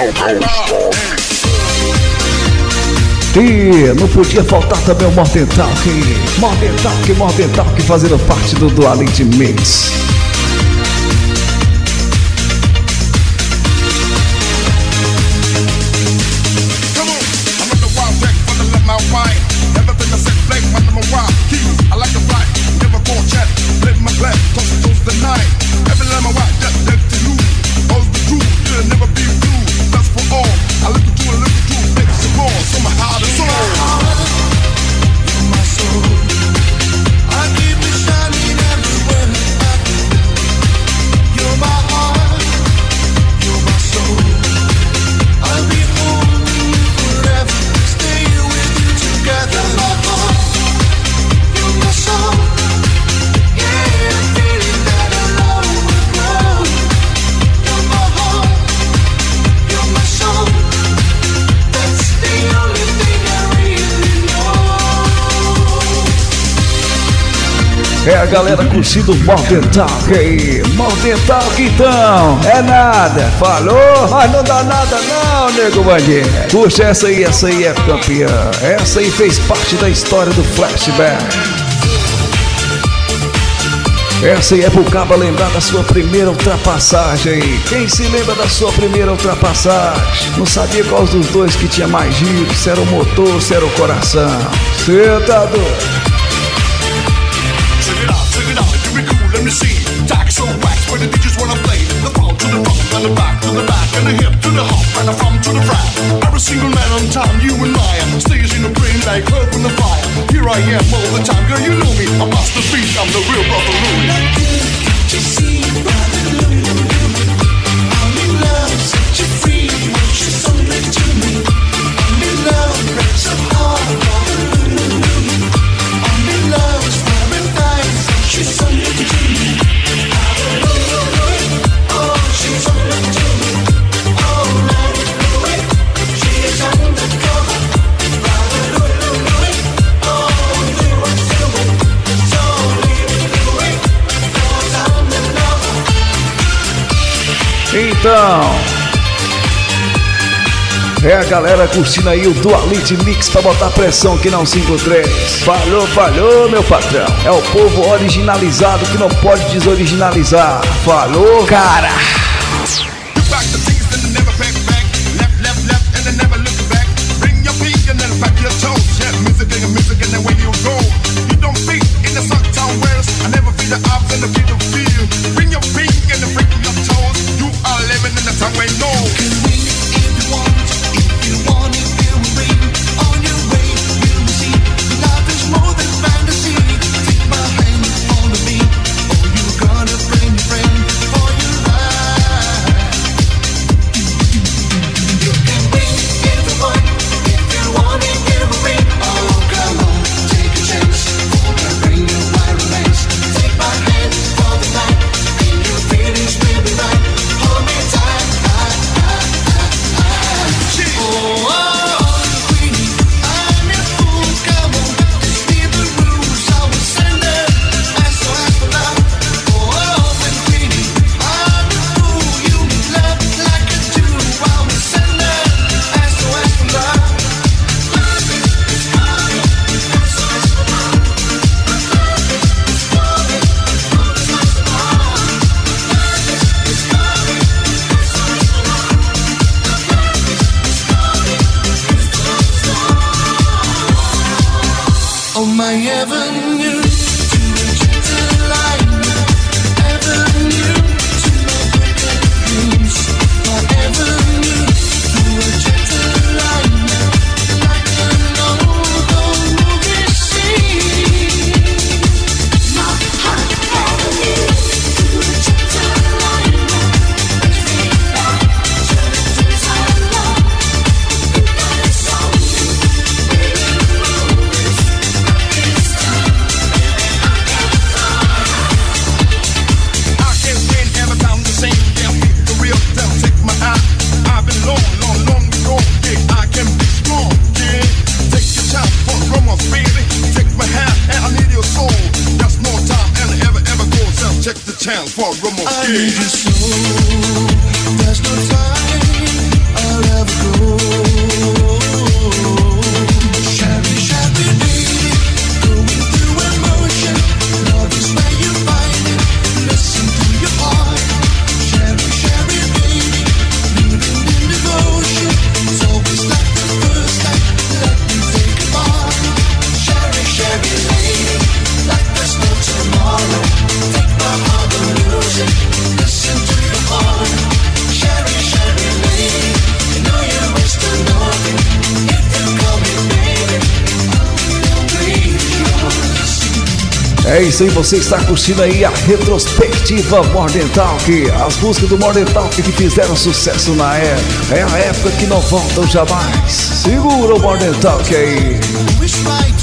E não podia faltar também o Modern Talk fazendo parte do Duality Mix. É a galera curtindo o Modern Talk aí. Modern Talk então, é nada. Falou, mas não dá nada não, nego bandido. Puxa essa aí é campeã. Essa aí fez parte da história do Flashback. Essa aí é pro cabo lembrar da sua primeira ultrapassagem. Quem se lembra da sua primeira ultrapassagem? Não sabia qual dos dois que tinha mais giro, se era o motor, se era o coração. Cê tá doido? Let me see, tax or wax, where the DJs wanna play. The front to the front, and the back to the back, and the hip to the hop, and the from to the front. Every single man on time, you and I, stays in the brain like earth in the fire. Here I am all the time, girl, you know me. I'm Master Beast, I'm the real Brother Louie. Can't you see, Brother Louie? I'm in love, set you free, won't you something to me? I'm in love, breaks so hard, Brother Louie. I'm in love, swearing thighs, she's something to me. Então, é a galera curtindo aí o Duality Mix pra botar pressão aqui na 153. Falou, meu patrão. É o povo originalizado que não pode desoriginalizar. Falou, cara. I need you so, there's no time. É isso aí, você está curtindo aí a retrospectiva Modern Talk. As músicas do Modern Talk que fizeram sucesso na época. É a época que não voltam jamais. Segura o Modern Talk aí.